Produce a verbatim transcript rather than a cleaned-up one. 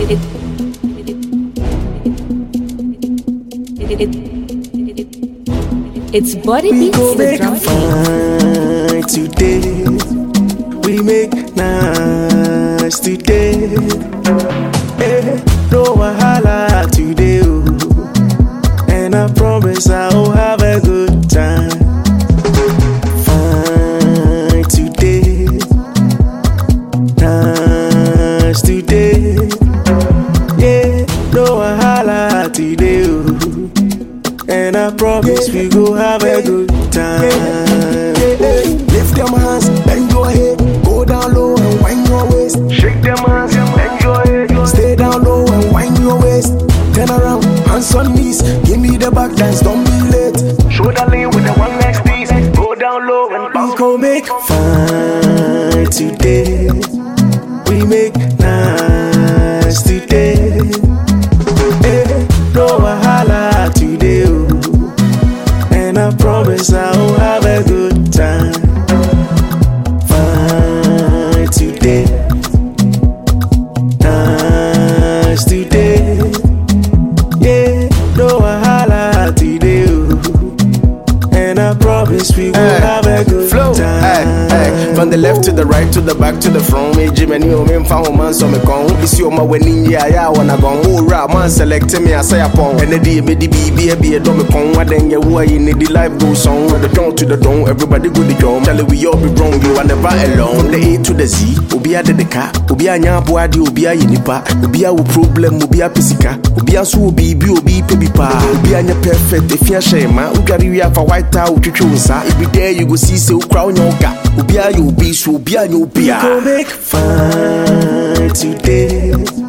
It's body We beats go the make drum. fine today. We make nice today. Eh, no wahala today, oh. And I promise I'll have a good time. Fine today, nice today. Yeah, no wahala today, oh. And I promise we go have a good time. Lift them hands, bend your head, go down low and wind your waist. Shake them hands, bend your head. Stay down low and wind your waist. Turn around, hands on knees, give me the back dance, don't be late. Shoulder lean with the one next piece. Go down low and We bounce. go make Fine today. We make nice today. Eh, no wahala today, oh. And I promise I'll have a good time. Fine today, nice today. Yeah, no wahala today, oh. And I promise we will Hey, have a good flow. time. Hey, hey. From the left to the right to the back to the front. Me Jimmy ni omi mfa ho man so me kon. Isi o ma wani ya ya wanna go. Oh rap man select me I say upon. And the me di bibi e be do me kon. Waden ye wo yi ni the life goes on. With the dawn to the dawn, everybody go the drum. Tell we all be wrong, you are never alone. From the A to the Z, obi a de the car, obi a nya bo ade, obi a yinipa, obi a wo problem, obi a pisika, obi a so obi bi obi pe bi pa, obi a nya perfect. If you share ma, ugari we have a white towel to choose. Every day you go see say u crown your ga. Obi a you be so obi a you be We go make fine today.